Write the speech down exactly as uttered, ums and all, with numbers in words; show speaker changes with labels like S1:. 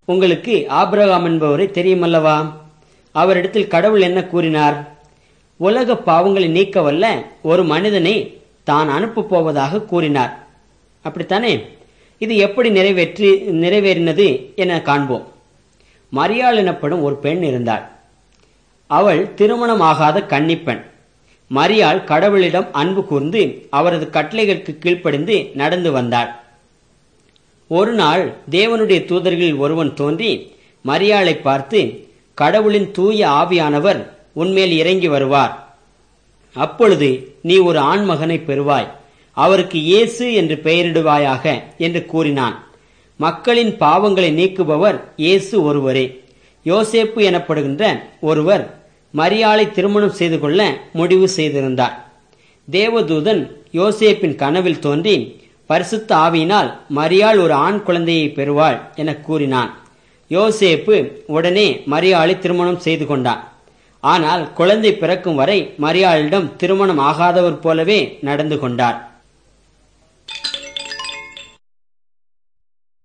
S1: உங்களுக்கு ஆபிரகாம் என்பவரை தெரியுமல்லவா? அவரிடத்தில் கடவுள் என்ன கூறினார்? உலக பாவங்களை நீக்க வல்ல ஒரு மனிதனை தான் அனுப்பப் போவதாக கூறினார். அப்படித்தானே? இது எப்படி நிறைவேற்றி நிறைவேறினது என காண்போம். மரியாள் எனப்படும் ஒரு பெண் இருந்தாள். அவள் திருமணமாகாத கன்னிப்பெண். மரியாள் கடவுளிடம் அன்பு கூர்ந்து அவரது கட்டளைகளுக்கு கீழ்ப்படிந்து நடந்து வந்தாள். ஒரு நாள் தேவனுடைய தூதர்களில் ஒருவன் தோன்றி மரியாளை பார்த்து, கடவுளின் தூய ஆவியானவர் உன்மேல் இறங்கி வருவார். அப்பொழுது நீ ஒரு ஆண்மகனை பெறுவாய். அவருக்கு இயேசு என்று பெயரிடுவாயாக என்று கூறினான். மக்களின் பாவங்களை நீக்குபவர் இயேசு ஒருவரே. யோசேப்பு எனப்படுகின்ற ஒருவர் மரியாளை திருமணம் செய்து கொள்ள முடிவு செய்திருந்தார். தேவதூதன் யோசேப்பின் கனவில் தோன்றி, பரிசுத்த ஆவியினால் மரியாள் ஒரு ஆண் குழந்தையை பெறுவாள் என கூறினான். யோசேப்பு உடனே மரியாளை திருமணம் செய்து கொண்டான். ஆனால் குழந்தை பிறக்கும் வரை மரியாளிடம் திருமணம் ஆகாதவர் போலவே நடந்து கொண்டார்.